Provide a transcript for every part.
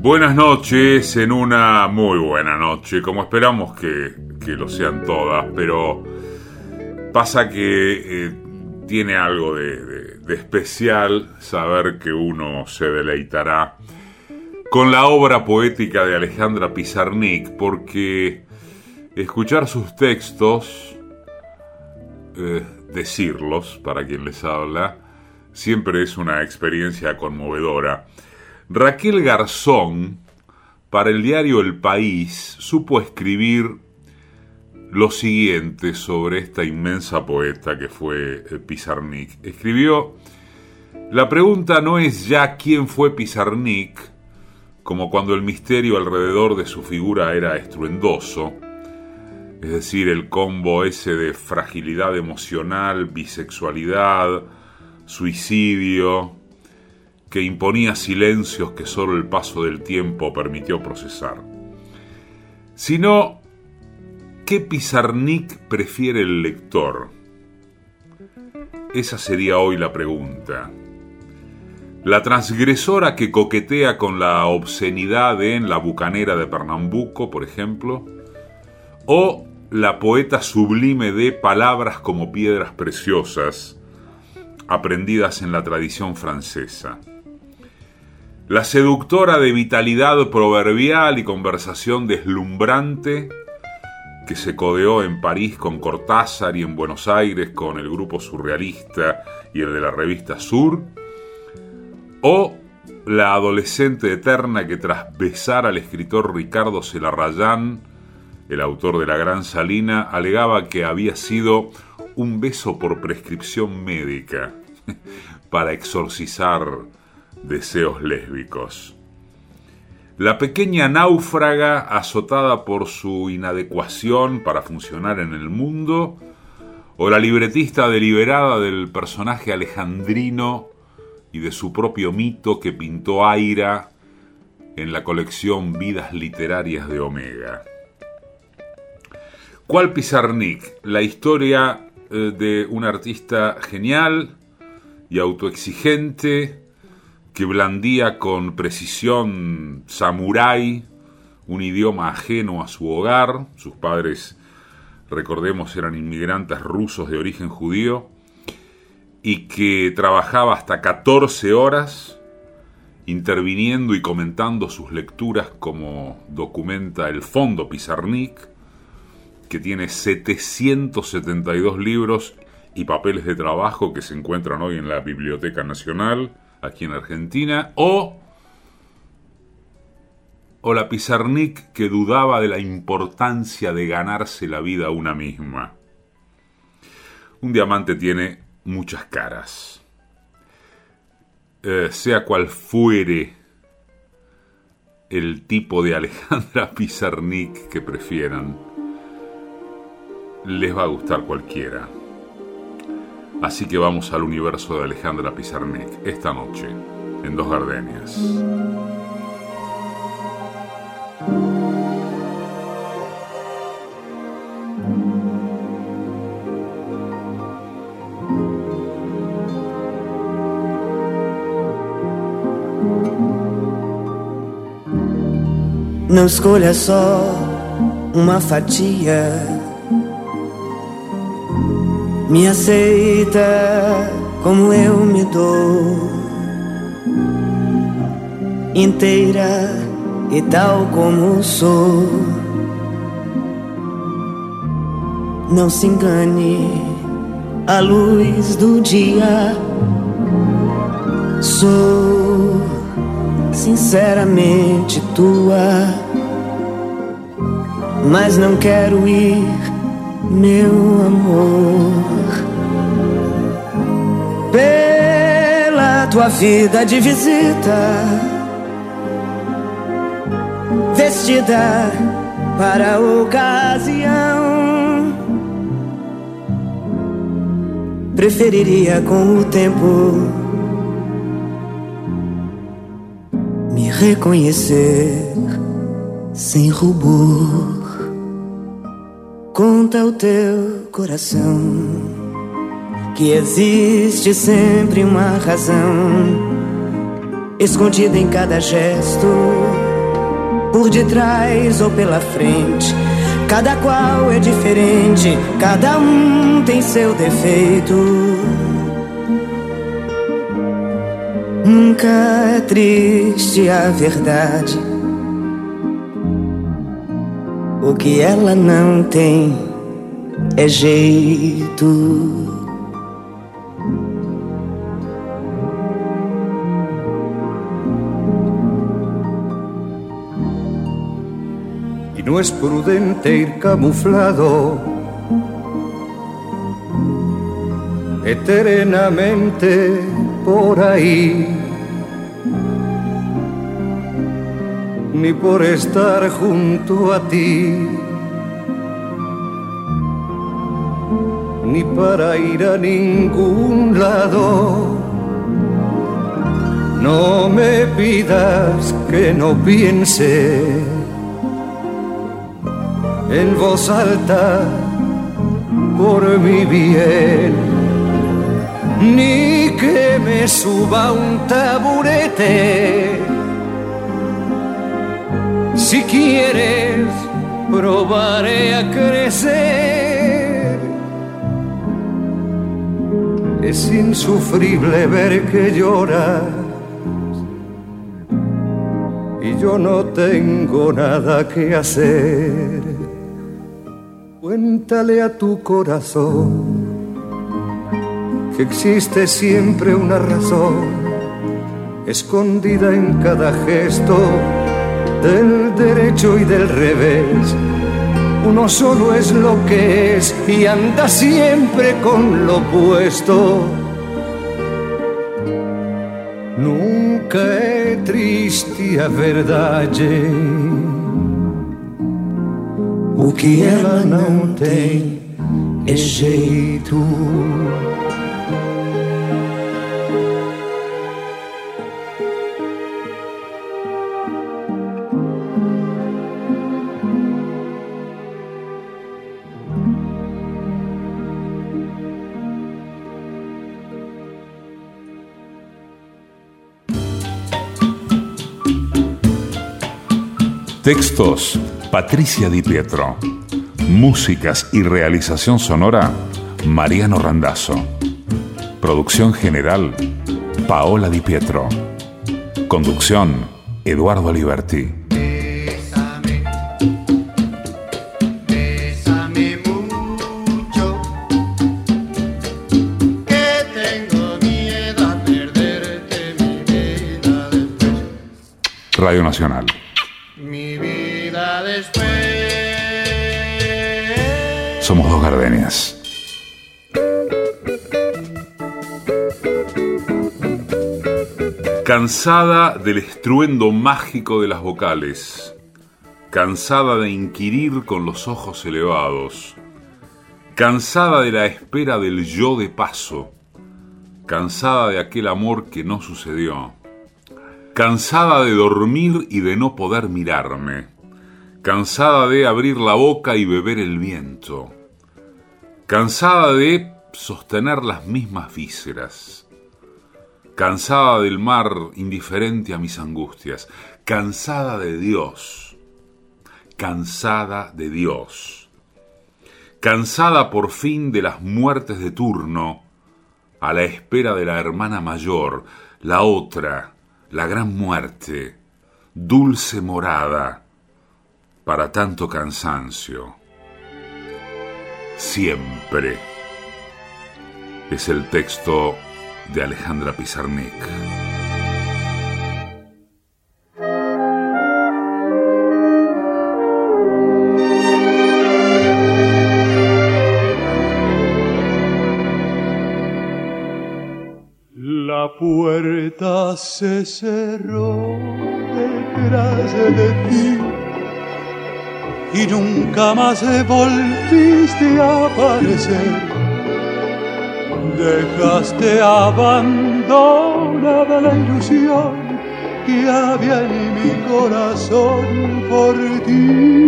Buenas noches, en una muy buena noche, como esperamos que lo sean todas, pero pasa que tiene algo de especial saber que uno se deleitará con la obra poética de Alejandra Pizarnik, porque escuchar sus textos, decirlos para quien les habla, siempre es una experiencia conmovedora. Raquel Garzón, para el diario El País, supo escribir lo siguiente sobre esta inmensa poeta que fue Pizarnik. Escribió: la pregunta no es ya quién fue Pizarnik, como cuando el misterio alrededor de su figura era estruendoso, es decir, el combo ese de fragilidad emocional, bisexualidad, suicidio, que imponía silencios que solo el paso del tiempo permitió procesar, sino ¿qué Pizarnik prefiere el lector? Esa sería hoy la pregunta. ¿La transgresora que coquetea con la obscenidad en La bucanera de Pernambuco, por ejemplo? ¿O la poeta sublime de palabras como piedras preciosas, aprendidas en la tradición francesa? La seductora de vitalidad proverbial y conversación deslumbrante que se codeó en París con Cortázar y en Buenos Aires con el grupo surrealista y el de la revista Sur, o la adolescente eterna que tras besar al escritor Ricardo Celarrayán, el autor de La Gran Salina, alegaba que había sido un beso por prescripción médica para exorcizar deseos lésbicos. La pequeña náufraga azotada por su inadecuación para funcionar en el mundo, o la libretista deliberada del personaje alejandrino y de su propio mito que pintó Aira en la colección Vidas Literarias de Omega. ¿Cuál Pizarnik? La historia de un artista genial y autoexigente que blandía con precisión samurái un idioma ajeno a su hogar. Sus padres, recordemos, eran inmigrantes rusos de origen judío, y que trabajaba hasta 14 horas interviniendo y comentando sus lecturas, como documenta el Fondo Pizarnik, que tiene 772 libros y papeles de trabajo que se encuentran hoy en la Biblioteca Nacional, aquí en Argentina, o la Pizarnik que dudaba de la importancia de ganarse la vida una misma. Un diamante tiene muchas caras. Sea cual fuere el tipo de Alejandra Pizarnik que prefieran, les va a gustar cualquiera. Así que vamos al universo de Alejandra Pizarnik esta noche en Dos Gardenias. Não escolha só uma fatia, me aceita como eu me dou, inteira e tal como sou. Não se engane, a luz do dia sou sinceramente tua, mas não quero ir, meu amor, pela tua vida de visita, vestida para a ocasião. Preferiria com o tempo me reconhecer sem rubor. Conta o teu coração que existe sempre uma razão escondida em cada gesto por detrás ou pela frente. Cada qual é diferente, cada tem seu defeito. Nunca é triste a verdade. O que ela não tem é jeito. No es prudente ir camuflado eternamente por ahí, ni por estar junto a ti, ni para ir a ningún lado. No me pidas que no piense en voz alta por mi bien, ni que me suba un taburete. Si quieres, probaré a crecer. Es insufrible ver que lloras y yo no tengo nada que hacer. Cuéntale a tu corazón que existe siempre una razón escondida en cada gesto del derecho y del revés. Uno solo es lo que es y anda siempre con lo opuesto. Nunca é triste a verdade. O que ela não tem é jeito. Textos: Patricia Di Pietro. Músicas y realización sonora: Mariano Randazzo. Producción general: Paola Di Pietro. Conducción: Eduardo Aliberti. Bésame, bésame mucho, que tengo miedo a perderte mi vida después. Radio Nacional. Mi vida después. Somos dos gardenias. Cansada del estruendo mágico de las vocales, cansada de inquirir con los ojos elevados, cansada de la espera del yo de paso, cansada de aquel amor que no sucedió, cansada de dormir y de no poder mirarme, cansada de abrir la boca y beber el viento, cansada de sostener las mismas vísceras, cansada del mar indiferente a mis angustias, cansada de Dios, cansada por fin de las muertes de turno, a la espera de la hermana mayor, la otra, la gran muerte, dulce morada para tanto cansancio. Siempre es el texto de Alejandra Pizarnik. La puerta se cerró detrás de ti y nunca más volviste a aparecer. Dejaste abandonada la ilusión que había en mi corazón por ti.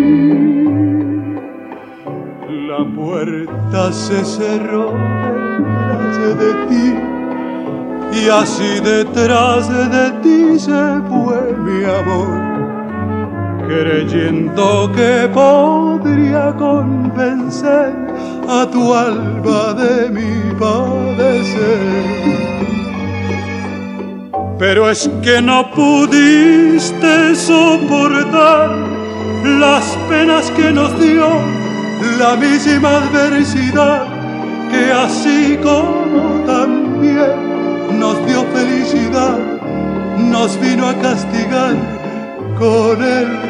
La puerta se cerró detrás de ti y así detrás de ti se fue mi amor. creyendo que podría convencer a tu alma de mi padecer. Pero es que no pudiste soportar las penas que nos dio la misma adversidad, que así como también nos dio felicidad, nos vino a castigar con el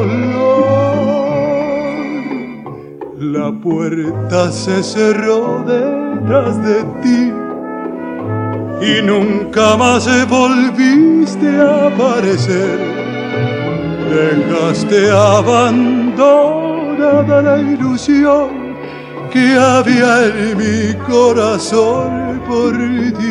dolor. La puerta se cerró detrás de ti y nunca más volviste a aparecer. Dejaste abandonada la ilusión que había en mi corazón por ti.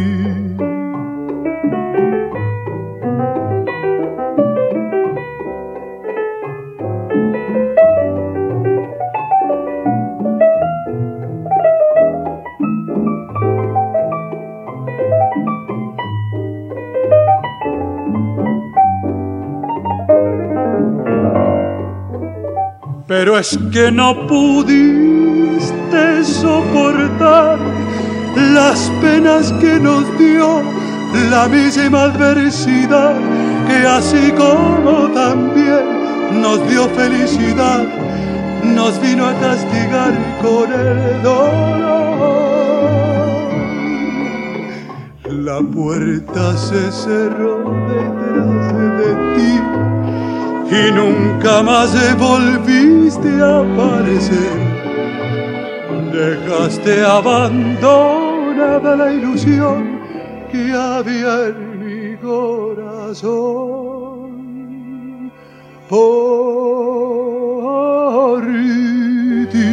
Pero es que no pudiste soportar las penas que nos dio la misma adversidad, que así como también nos dio felicidad, nos vino a castigar con el dolor. La puerta se cerró detrás de ti y nunca más volviste a aparecer. Dejaste abandonada la ilusión que había en mi corazón por ti.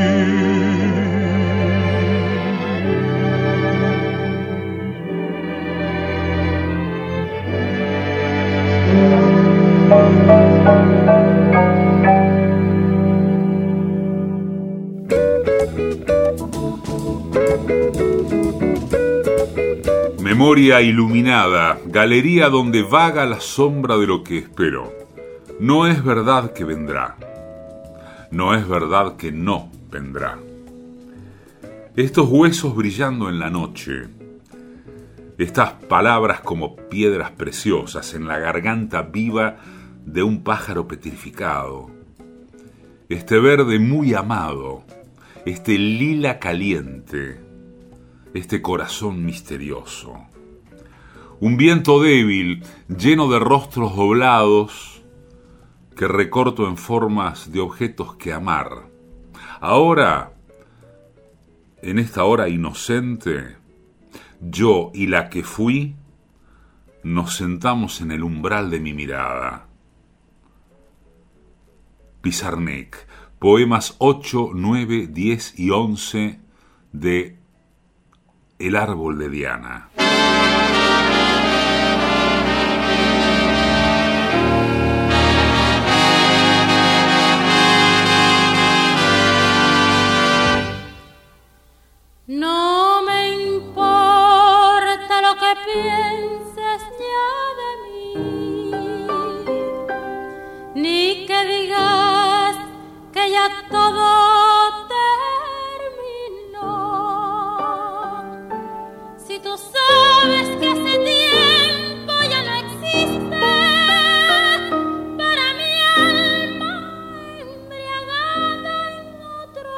Memoria iluminada, galería donde vaga la sombra de lo que espero. No es verdad que vendrá, no es verdad que no vendrá. Estos huesos brillando en la noche, estas palabras como piedras preciosas en la garganta viva de un pájaro petrificado, este verde muy amado, este lila caliente, este corazón misterioso. Un viento débil, lleno de rostros doblados, que recorto en formas de objetos que amar. Ahora, en esta hora inocente, yo y la que fui, nos sentamos en el umbral de mi mirada. Pizarnik, poemas 8, 9, 10 y 11 de El árbol de Diana. No me importa lo que pienses ya de mí, ni que digas que ya todo terminó. Si tú sabes que hace tiempo ya no existe para mi alma embriagada en otro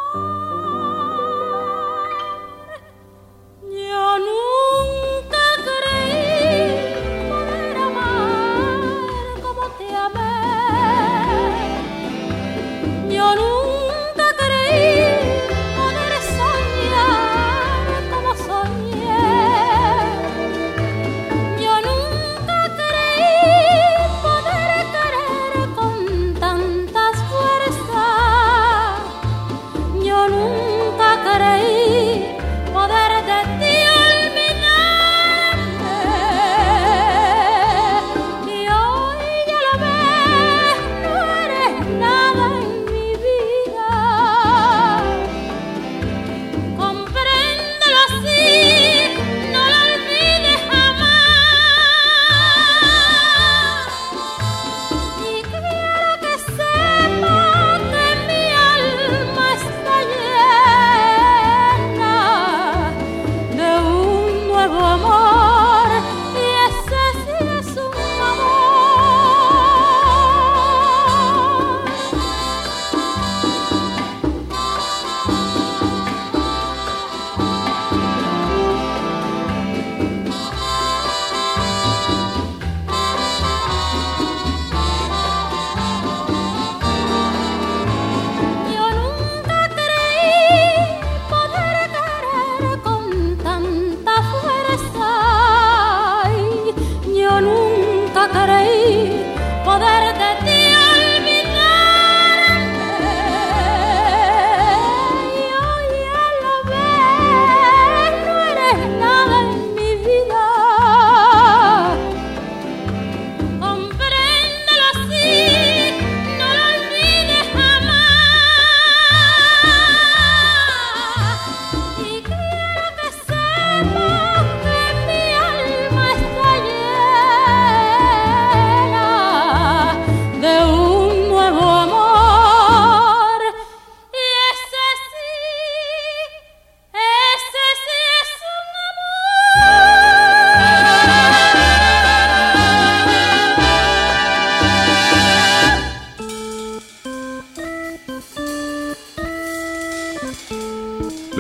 amor. Yo nunca creí poder amar como te amé. Yo nunca creí poder soñar como soñé.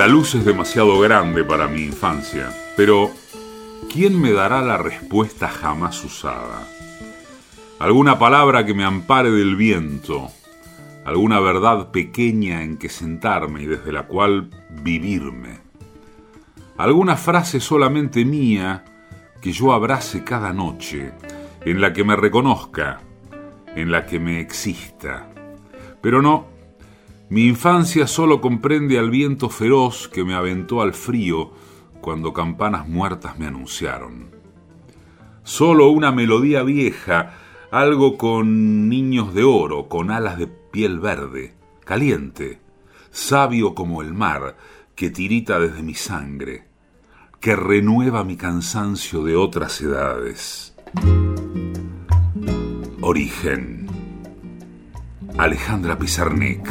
La luz es demasiado grande para mi infancia, pero ¿quién me dará la respuesta jamás usada? Alguna palabra que me ampare del viento, alguna verdad pequeña en que sentarme y desde la cual vivirme. Alguna frase solamente mía que yo abrace cada noche, en la que me reconozca, en la que me exista. Pero no, mi infancia solo comprende al viento feroz que me aventó al frío cuando campanas muertas me anunciaron. Solo una melodía vieja, algo con niños de oro, con alas de piel verde, caliente, sabio como el mar que tirita desde mi sangre, que renueva mi cansancio de otras edades. Origen. Alejandra Pizarnik.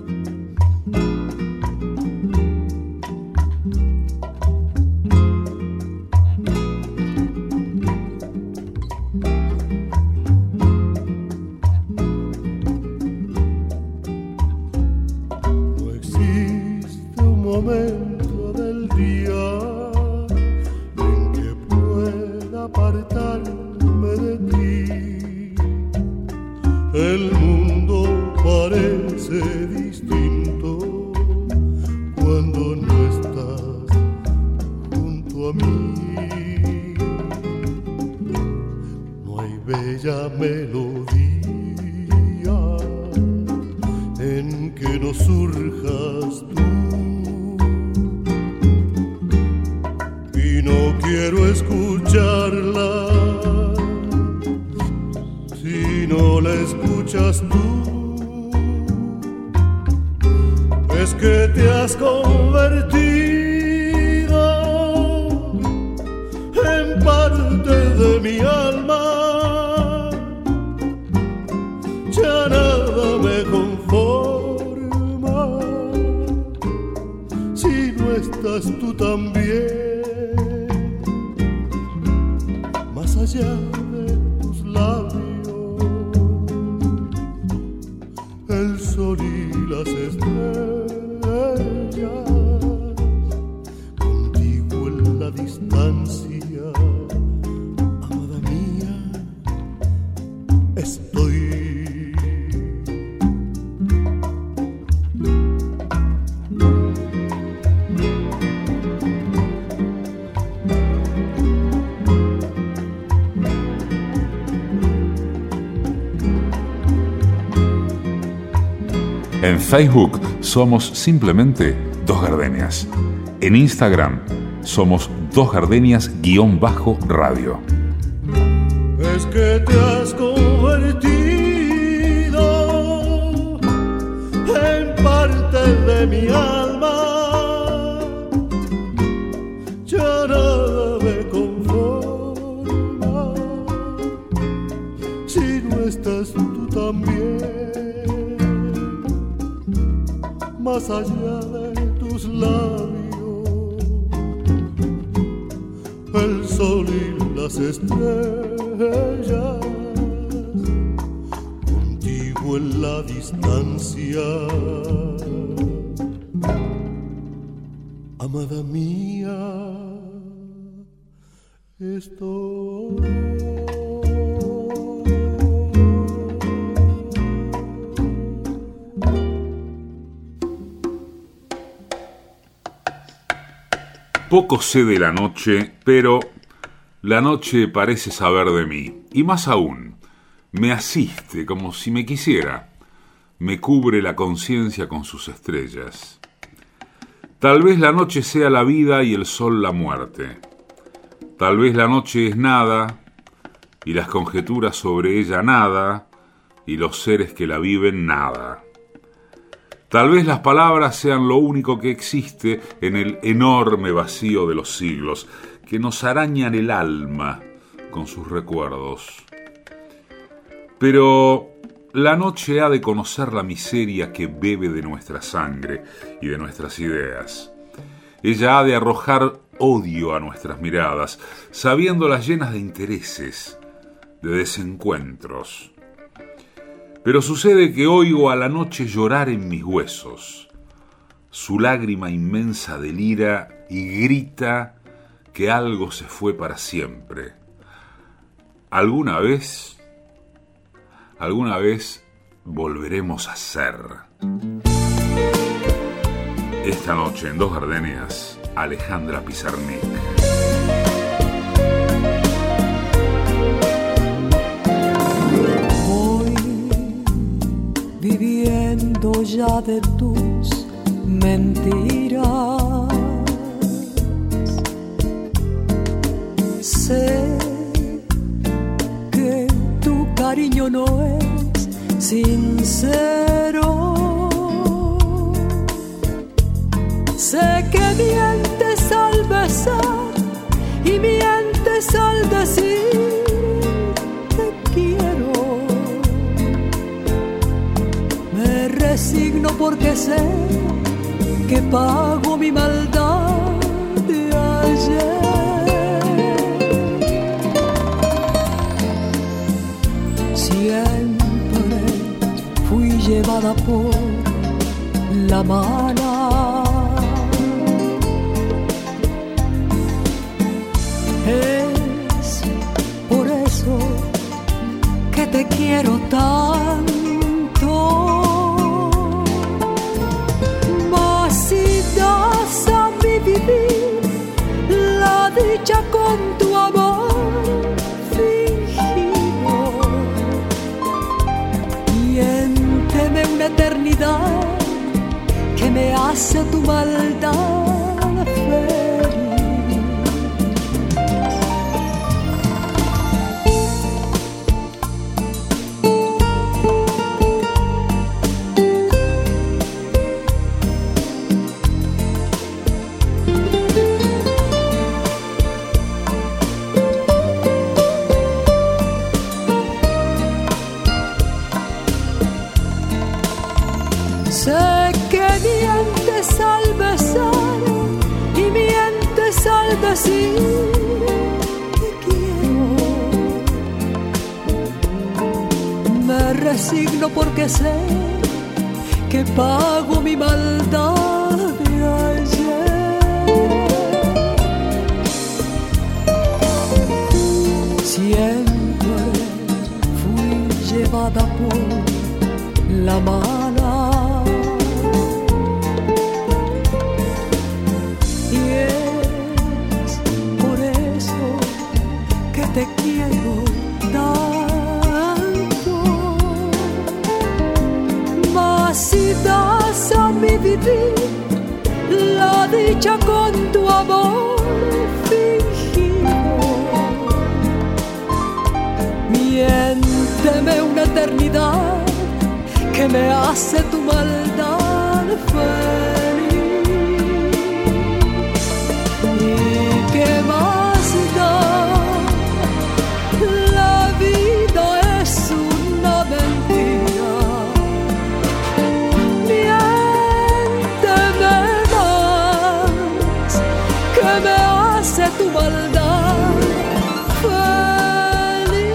En Facebook somos simplemente Dos Gardenias. En Instagram somos Dos Gardenias_radio. Es que te has convertido en parte de mi alma. Ya nada me conforma si no estás tú también. Más allá de tus labios, el sol y las estrellas, contigo en la distancia, amada mía, estoy. Poco sé de la noche, pero la noche parece saber de mí. Y más aún, me asiste como si me quisiera. Me cubre la conciencia con sus estrellas. Tal vez la noche sea la vida y el sol la muerte. Tal vez la noche es nada, y las conjeturas sobre ella nada, y los seres que la viven nada. Tal vez las palabras sean lo único que existe en el enorme vacío de los siglos, que nos arañan el alma con sus recuerdos. Pero la noche ha de conocer la miseria que bebe de nuestra sangre y de nuestras ideas. Ella ha de arrojar odio a nuestras miradas, sabiéndolas llenas de intereses, de desencuentros. Pero sucede que oigo a la noche llorar en mis huesos. su lágrima inmensa delira y grita que algo se fue para siempre. ¿Alguna vez volveremos a ser? Esta noche en Dos Gardenias, Alejandra Pizarnik. Voy viviendo ya de tus mentiras. Sé que tu cariño no es sincero. Sé que mientes al besar y mientes al decir te quiero. Me resigno porque sé que pago mi maldad de ayer. Siempre fui llevada por la mano. Es por eso que te quiero tanto. Mas si das a mi vivir la dicha con tu amor fingido, miénteme una eternidad que me hace tu maldad feliz. Sé que mientes al besar y mientes al decir te quiero. Me resigno porque sé que pago mi maldad de ayer. Siempre fui llevada por la mano. Te quiero tanto, mas si das a mi vivir la dicha con tu amor fingido, miénteme una eternidad que me hace tu maldad feliz. ¿Y qué más da? Tu maldad feliz.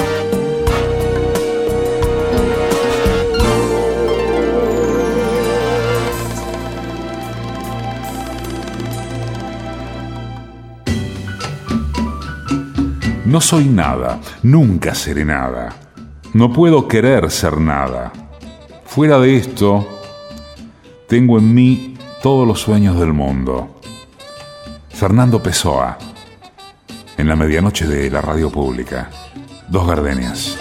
No soy nada, nunca seré nada. No puedo querer ser nada. Fuera de esto, tengo en mí todos los sueños del mundo. Fernando Pessoa, en la medianoche de la radio pública. Dos Gardenias.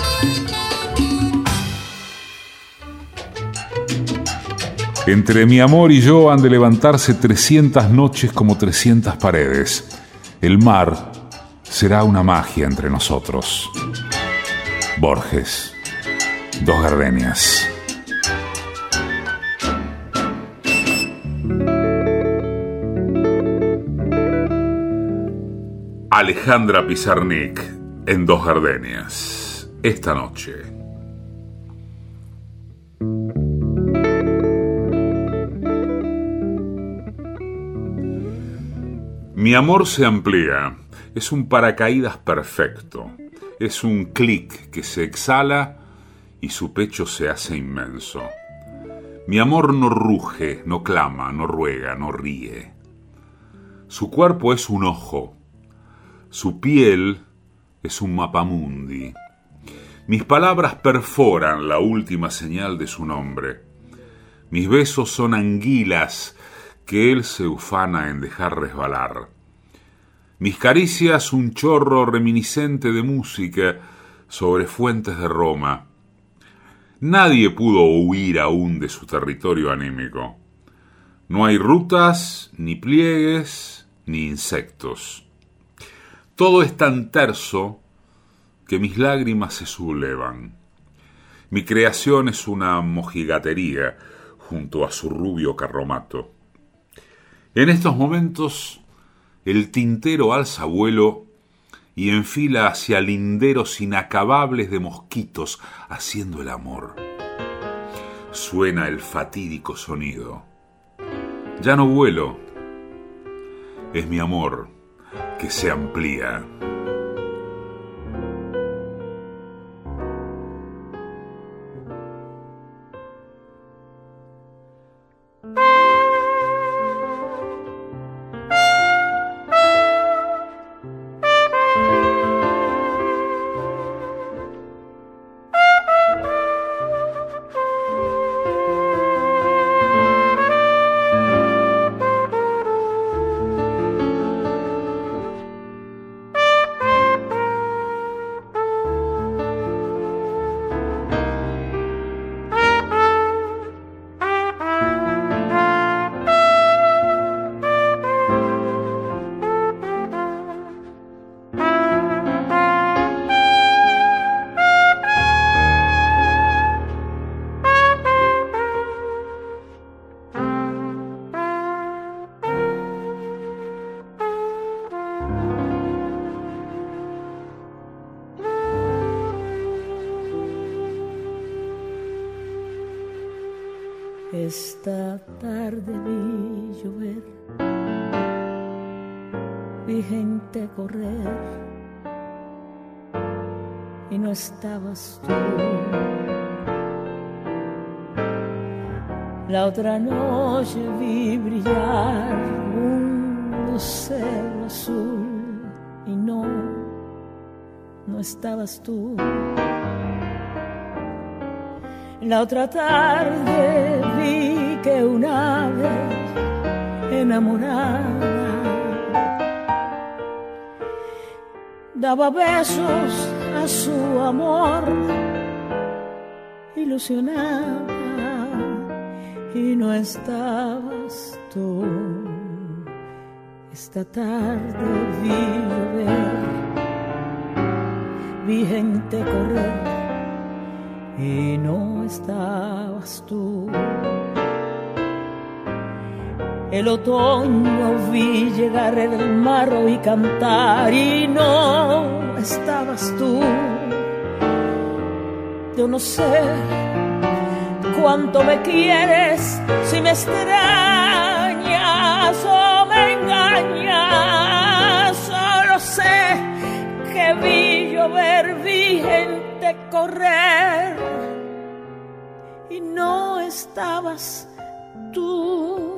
Entre mi amor y yo han de levantarse 300 noches como 300 paredes. El mar será una magia entre nosotros. Borges, Dos Gardenias. Alejandra Pizarnik en Dos Gardenias. Esta noche. Mi amor se amplía. Es un paracaídas perfecto. Es un clic que se exhala y su pecho se hace inmenso. Mi amor no ruge, no clama, no ruega, no ríe. Su cuerpo es un ojo, su piel es un mapamundi. Mis palabras perforan la última señal de su nombre. Mis besos son anguilas que él se ufana en dejar resbalar. Mis caricias un chorro reminiscente de música sobre fuentes de Roma. Nadie pudo huir aún de su territorio anímico. No hay rutas, ni pliegues, ni insectos. Todo es tan terso que mis lágrimas se sublevan. Mi creación es una mojigatería junto a su rubio carromato. En estos momentos, el tintero alza vuelo y enfila hacia linderos inacabables de mosquitos haciendo el amor. Suena el fatídico sonido. Ya no vuelo, es mi amor que se amplía. Esta tarde vi llover, vi gente correr y no estabas tú. La otra noche vi brillar un lucero azul y no estabas tú. La otra tarde vi que un ave enamorada daba besos a su amor ilusionada y no estabas tú. Esta tarde vi llover, vi gente correr y no estabas tú. El otoño vi llegar el mar y cantar y no estabas tú. Yo no sé cuánto me quieres, si me extrañas o me engañas. Solo sé que vi llover, vi gente correr y no estabas tú.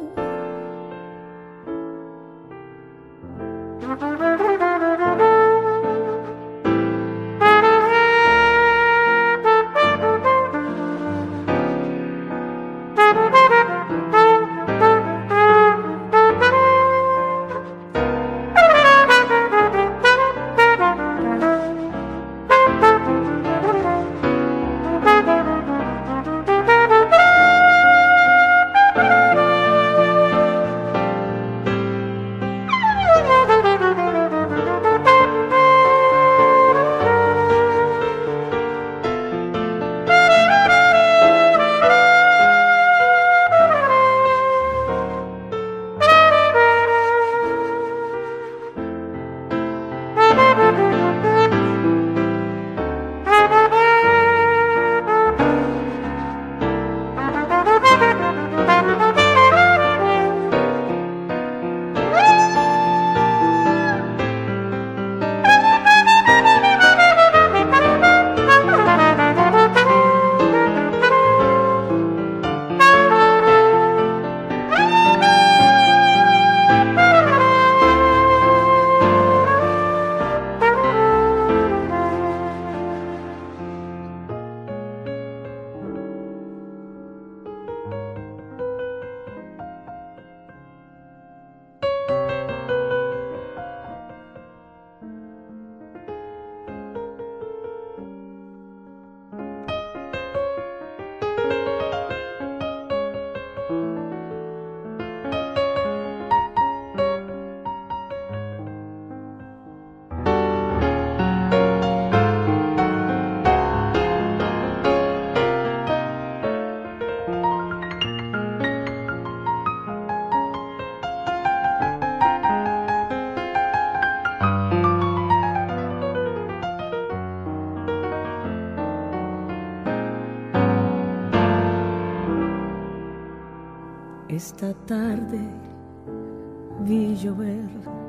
Esta tarde vi llover,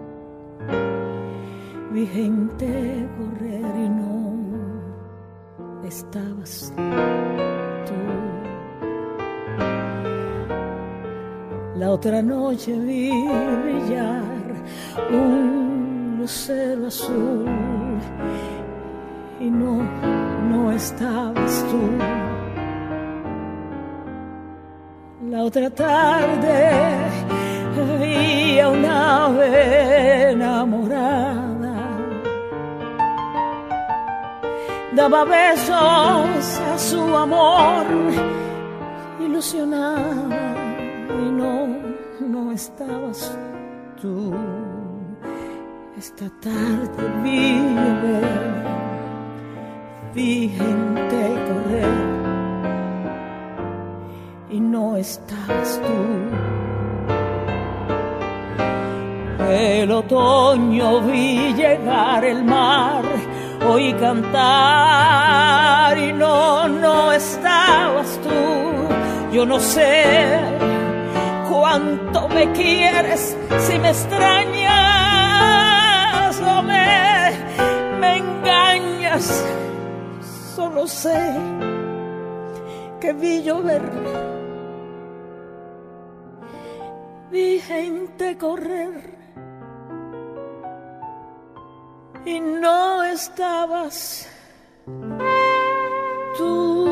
vi gente correr y no estabas tú. La otra noche vi brillar un lucero azul y no estabas tú. La otra tarde vi a una ave enamorada, daba besos a su amor ilusionada y no estabas tú. Esta tarde vi llover, vi gente correr y no estabas tú. El otoño vi llegar el mar, oí cantar y no estabas tú. Yo no sé cuánto me quieres, si me extrañas o me engañas. Solo sé que vi llover, vi gente correr y no estabas tú.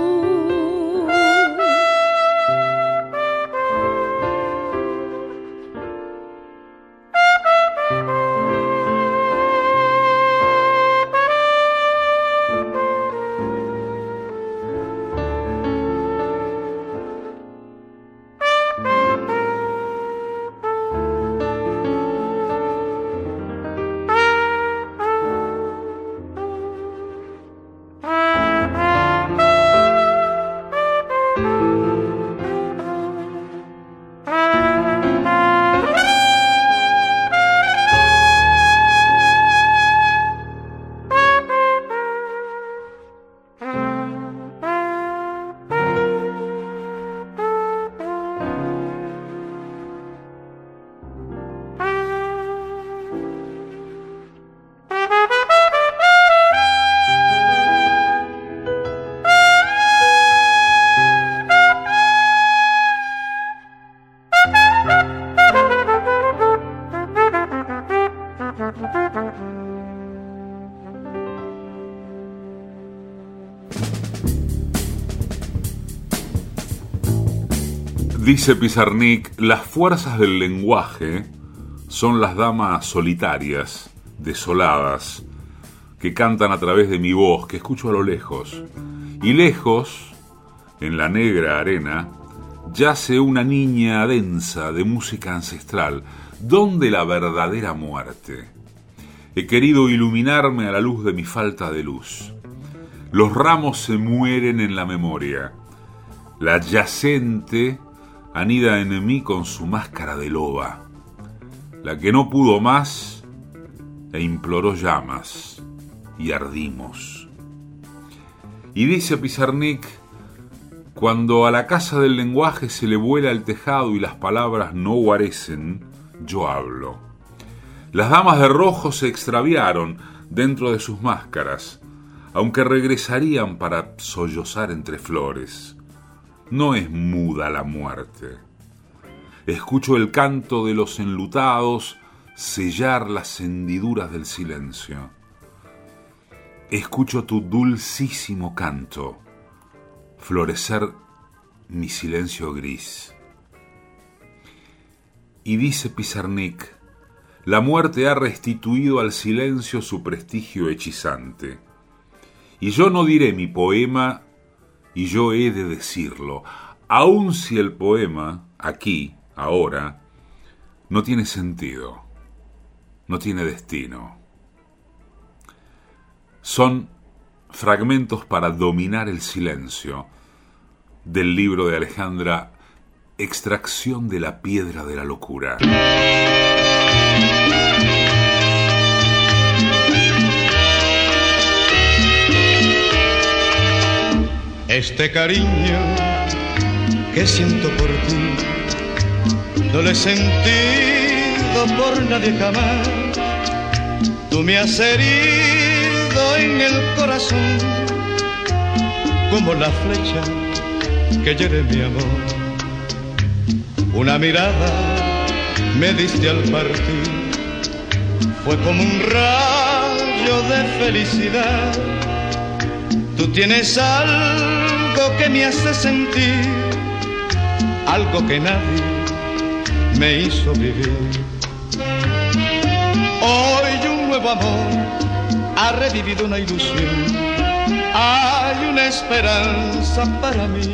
Dice Pizarnik, las fuerzas del lenguaje son las damas solitarias, desoladas, que cantan a través de mi voz, que escucho a lo lejos. Y lejos, en la negra arena, yace una niña densa de música ancestral. ¿Dónde la verdadera muerte? He querido iluminarme a la luz de mi falta de luz. Los ramos se mueren en la memoria. La yacente anida en mí con su máscara de loba. La que no pudo más e imploró llamas y ardimos. Y dice Pizarnik, cuando a la casa del lenguaje se le vuela el tejado y las palabras no guarecen, yo hablo. Las damas de rojo se extraviaron dentro de sus máscaras, aunque regresarían para sollozar entre flores. No es muda la muerte. Escucho el canto de los enlutados sellar las hendiduras del silencio. Escucho tu dulcísimo canto florecer mi silencio gris. Y dice Pizarnik, la muerte ha restituido al silencio su prestigio hechizante. Y yo no diré mi poema, y yo he de decirlo, aun si el poema, aquí, ahora, no tiene sentido, no tiene destino. Son fragmentos para dominar el silencio del libro de Alejandra, Extracción de la piedra de la locura. Este cariño que siento por ti no lo he sentido por nadie jamás. Tú me has herido en el corazón como la flecha que hiere mi amor. Una mirada me diste al partir, fue como un rayo de felicidad. Tú tienes algo que me hace sentir, algo que nadie me hizo vivir. Hoy un nuevo amor ha revivido una ilusión, hay una esperanza para mí.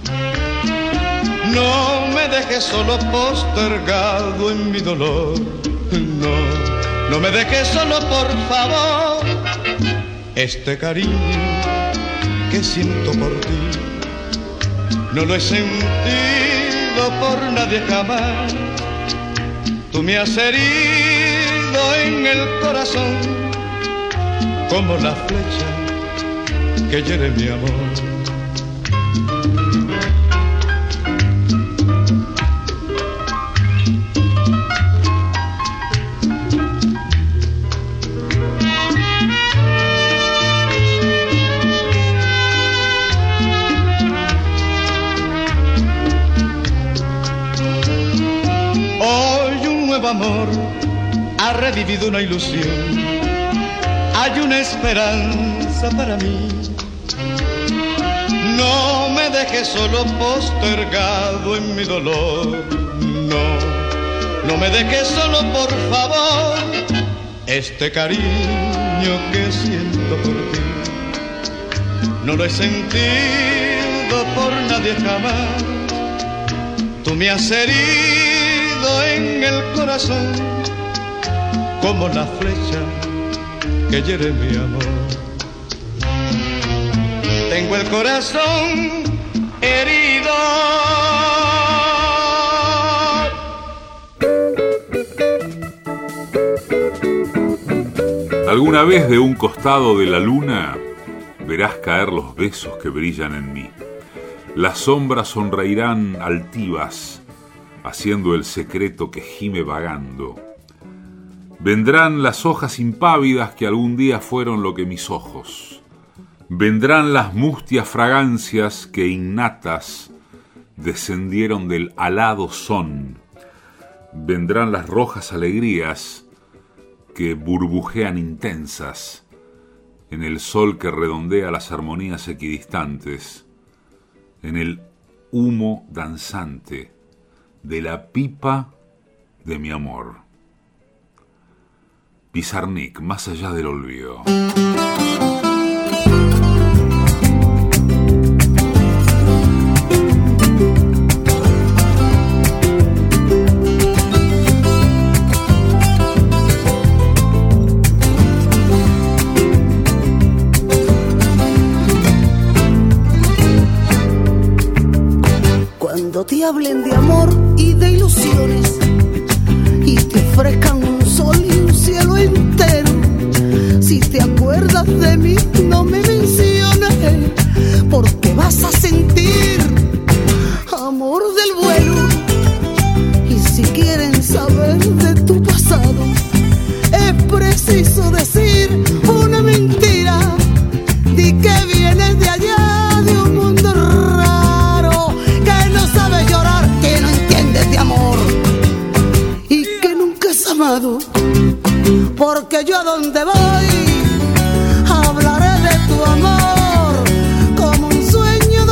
No me dejes solo postergado en mi dolor, no me dejes solo, por favor. Este cariño que siento por ti no lo he sentido por nadie jamás. Tú me has herido en el corazón como la flecha que hiere mi amor. Amor ha revivido una ilusión, hay una esperanza para mí. No me dejes solo postergado en mi dolor, no me dejes solo, por favor. Este cariño que siento por ti no lo he sentido por nadie jamás. Tú me has herido en el corazón como la flecha que hiere mi amor. Tengo el corazón herido. Alguna vez de un costado de la luna verás caer los besos que brillan en mí. Las sombras sonreirán altivas, haciendo el secreto que gime vagando. Vendrán las hojas impávidas que algún día fueron lo que mis ojos. Vendrán las mustias fragancias que innatas descendieron del alado son. Vendrán las rojas alegrías que burbujean intensas en el sol que redondea las armonías equidistantes, en el humo danzante de la pipa de mi amor. Pizarnik, más allá del olvido. Cuando te hablen de amor y de ilusiones y te ofrezcan un sol y un cielo entero, si te acuerdas de mí no me menciones, porque vas a sentir amor del bueno. Y si quieren saber de tu pasado, es preciso decir una mentira. Di que vienes de allá, de un mundo raro, que no sabe llorar, que no entiendes de amor y que nunca has amado. Porque yo a donde voy hablaré de tu amor como un sueño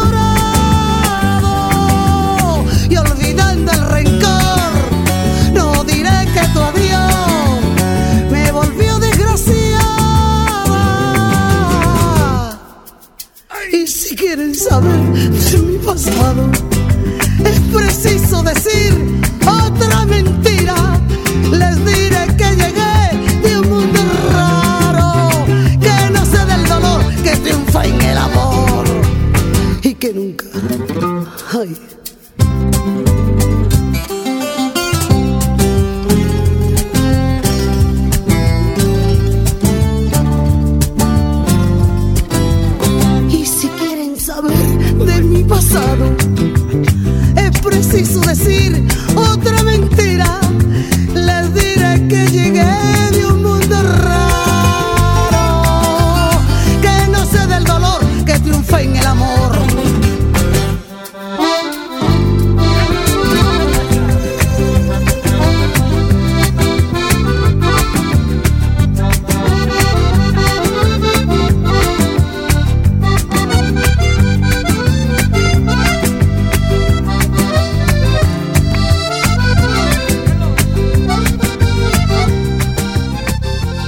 dorado, y olvidando el rencor no diré que tu adiós me volvió desgraciada. Y si quieren saber de mi pasado, es preciso decir otra mentira. Les diré que llegué de un mundo raro, que no sé del dolor que triunfa en el amor y que nunca, ay, y si quieren saber de mi pasado, es preciso decir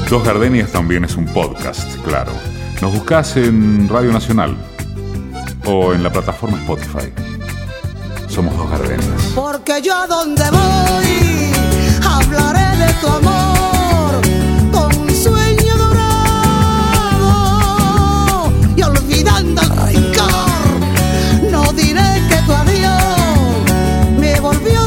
Dos Gardenias también es un podcast, claro. Nos buscás en Radio Nacional o en la plataforma Spotify. Somos Dos Gardenias. Porque yo a donde voy hablaré de tu amor con un sueño dorado y olvidando el rencor. No diré que tu adiós me volvió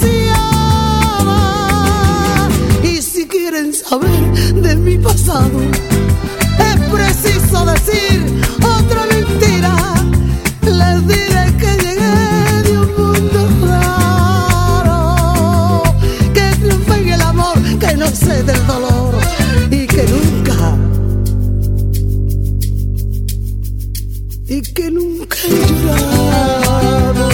desgraciada. Y si quieren saber de mi pasado, es preciso decir otra mentira. Les diré que llegué de un mundo raro, que triunfé en el amor, que no sé del dolor y que nunca he llorado.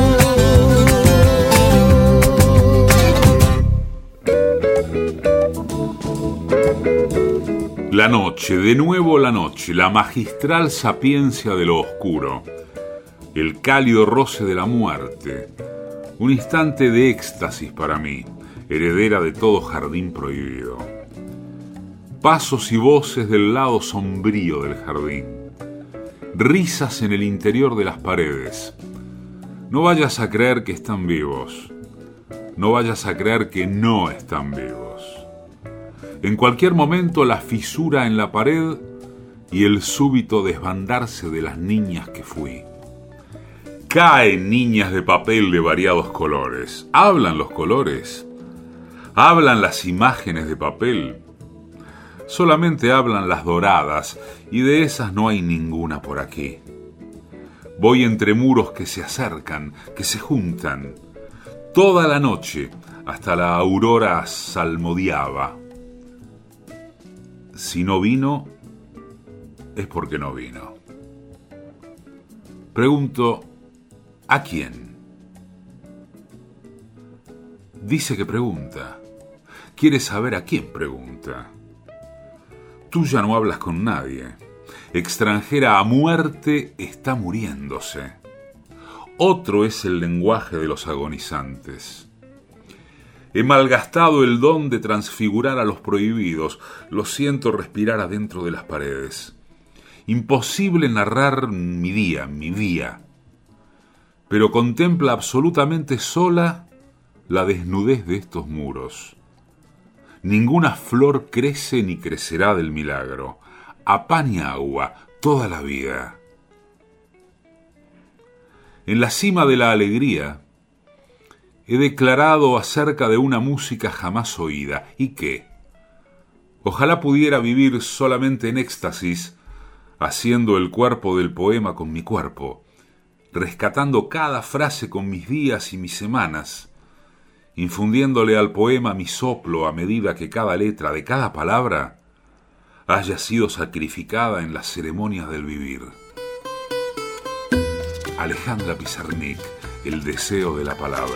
La noche, de nuevo la noche, la magistral sapiencia de lo oscuro, el cálido roce de la muerte, un instante de éxtasis para mí, heredera de todo jardín prohibido. Pasos y voces del lado sombrío del jardín, risas en el interior de las paredes. No vayas a creer que están vivos, no vayas a creer que no están vivos. En cualquier momento la fisura en la pared y el súbito desbandarse de las niñas que fui. Caen niñas de papel de variados colores. ¿Hablan los colores? ¿Hablan las imágenes de papel? Solamente hablan las doradas, y de esas no hay ninguna por aquí. Voy entre muros que se acercan, que se juntan. Toda la noche, hasta la aurora salmodiaba. Si no vino, es porque no vino. Pregunto, ¿a quién? Dice que pregunta. Quiere saber a quién pregunta. Tú ya no hablas con nadie. Extranjera a muerte está muriéndose. Otro es el lenguaje de los agonizantes. He malgastado el don de transfigurar a los prohibidos. Lo siento respirar adentro de las paredes. Imposible narrar mi día. Pero contempla absolutamente sola la desnudez de estos muros. Ninguna flor crece ni crecerá del milagro. A pan y agua toda la vida. En la cima de la alegría he declarado acerca de una música jamás oída. ¿Y qué? Ojalá pudiera vivir solamente en éxtasis, haciendo el cuerpo del poema con mi cuerpo, rescatando cada frase con mis días y mis semanas, infundiéndole al poema mi soplo a medida que cada letra de cada palabra haya sido sacrificada en las ceremonias del vivir. Alejandra Pizarnik, el deseo de la palabra.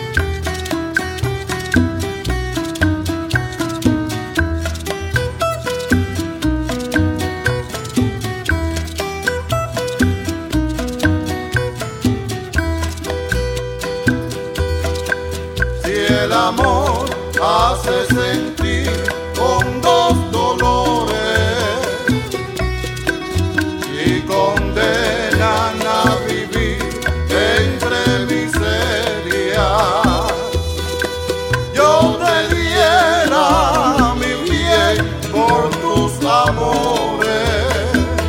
El amor hace sentir con dos dolores y condenan a vivir entre miseria. Yo te diera mi bien por tus amores,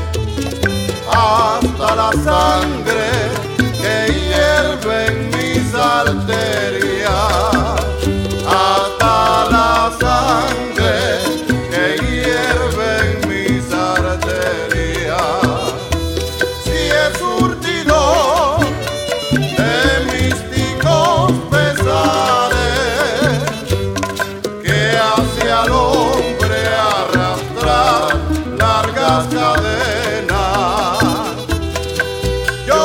hasta la sangre que hierve en mis arterias. Hasta la sangre que hierve en mis arterias. Si es surtidor de místicos pesares que hace al hombre arrastrar largas cadenas, yo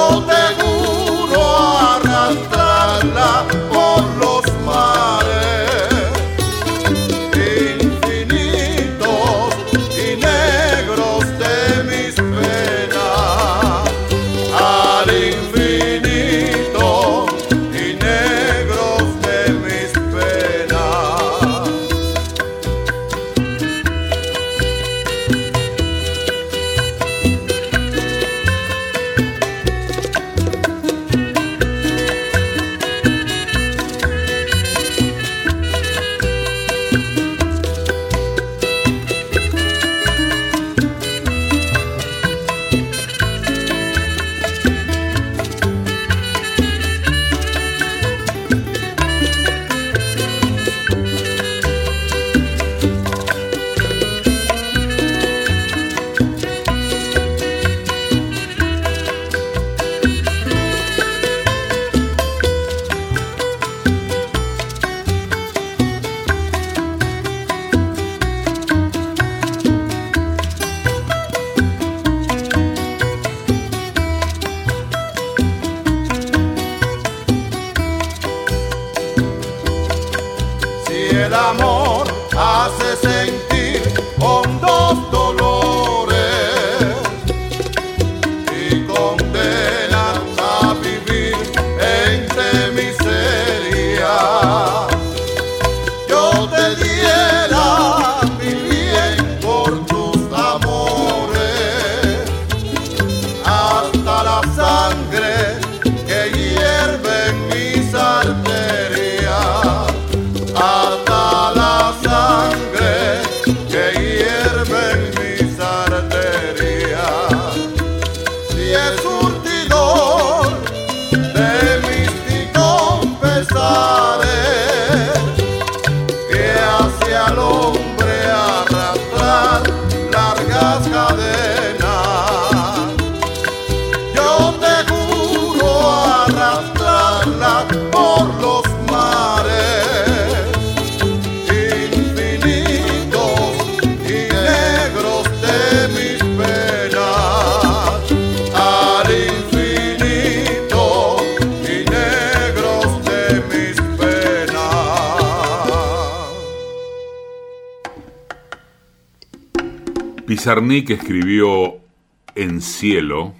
Pizarnik escribió en Cielo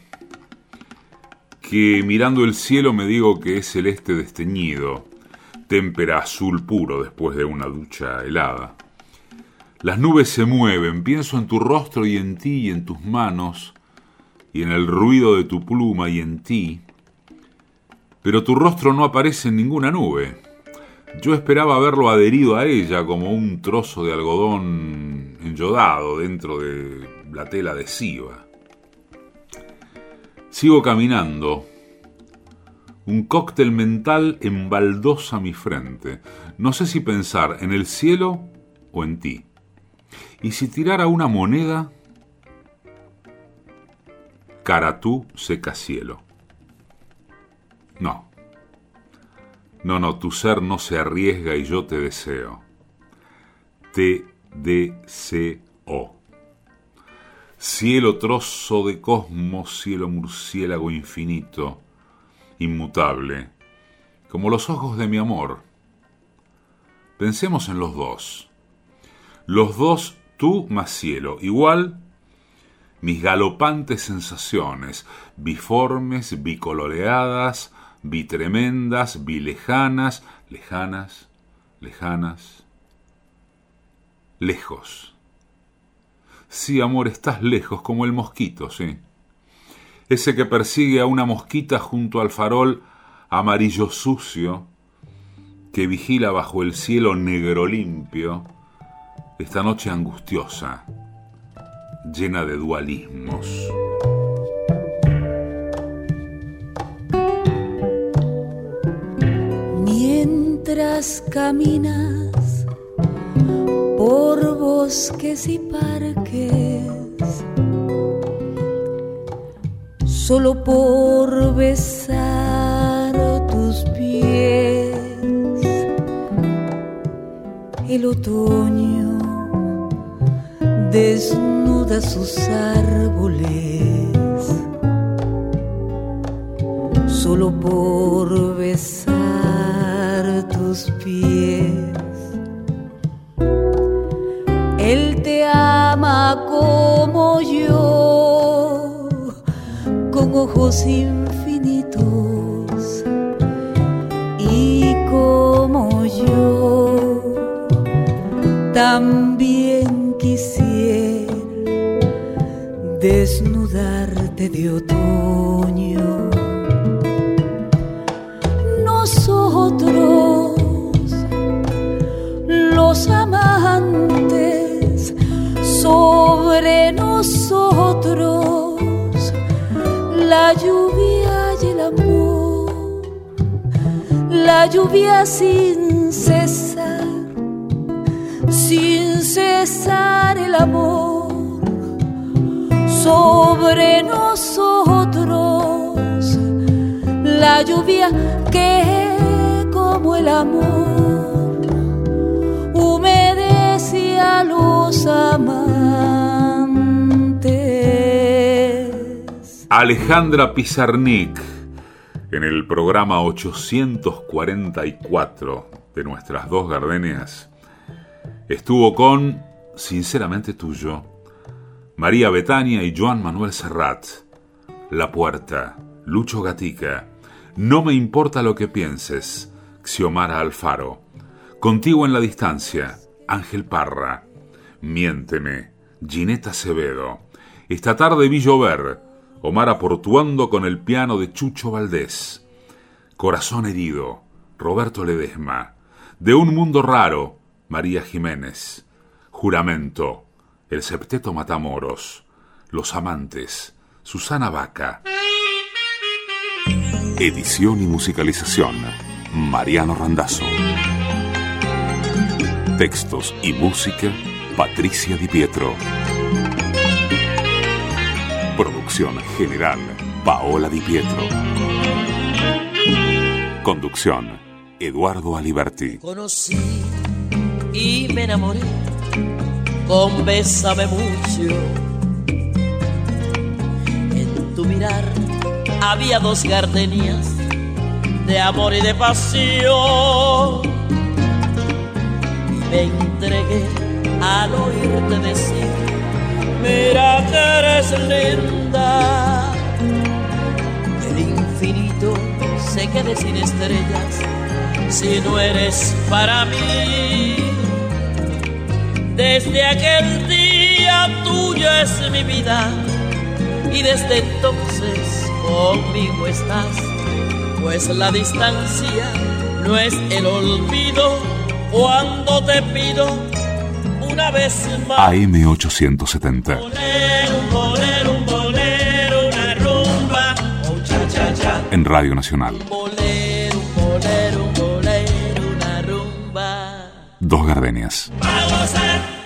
que mirando el cielo me digo que es celeste desteñido, témpera azul puro después de una ducha helada. Las nubes se mueven, pienso en tu rostro y en ti y en tus manos, y en el ruido de tu pluma y en ti, pero tu rostro no aparece en ninguna nube. Yo esperaba verlo adherido a ella como un trozo de algodón enyodado dentro de la tela adhesiva. Sigo caminando. Un cóctel mental embaldosa mi frente. No sé si pensar en el cielo o en ti. Y si tirara una moneda, cara tú, seca cielo. No, tu ser no se arriesga y yo te deseo. Te deseo. Cielo trozo de cosmos, cielo murciélago infinito, inmutable, como los ojos de mi amor. Pensemos en los dos. Los dos, tú más cielo, igual mis galopantes sensaciones, biformes, bicoloreadas, bitremendas, bilejanas, lejanas, lejanas, lejos. Sí, amor, estás lejos como el mosquito, sí. Ese que persigue a una mosquita junto al farol amarillo sucio que vigila bajo el cielo negro limpio esta noche angustiosa, llena de dualismos. Mientras caminas por bosques y parques, solo por besar tus pies, el otoño desnuda sus árboles, solo por besar tus pies. Él te ama como yo, con ojos infinitos, y como yo también quisiera desnudarte de otoño. Nosotros, los amantes, sobre nosotros la lluvia y el amor, la lluvia sin cesar el amor, sobre nosotros la lluvia que como el amor humedece a los amantes. Alejandra Pizarnik, en el programa 844 de Nuestras Dos Gardenias, estuvo con Sinceramente Tuyo, María Betania y Joan Manuel Serrat. La Puerta, Lucho Gatica, No me importa lo que pienses, Xiomara Alfaro. Contigo en la distancia, Ángel Parra. Miénteme, Gineta Acevedo. Esta tarde vi llover, Omar Aportuando con el piano de Chucho Valdés. Corazón herido, Roberto Ledesma. De un mundo raro, María Jiménez. Juramento, El Septeto Matamoros. Los amantes, Susana Vaca. Edición y musicalización, Mariano Randazzo. Textos y música, Patricia Di Pietro. Producción general, Paola Di Pietro. Conducción, Eduardo Aliberti. Conocí y me enamoré con Bésame mucho. En tu mirar había dos gardenias de amor y de pasión. Y me entregué al oírte decir, me se quede sin estrellas si no eres para mí. Desde aquel día tuya es mi vida y desde entonces conmigo estás, pues la distancia no es el olvido cuando te pido una vez más. AM870. Un bolero, una rumba, un cha-cha-cha. En Radio Nacional. Un bolero, una rumba. Dos Gardenias. Vamos a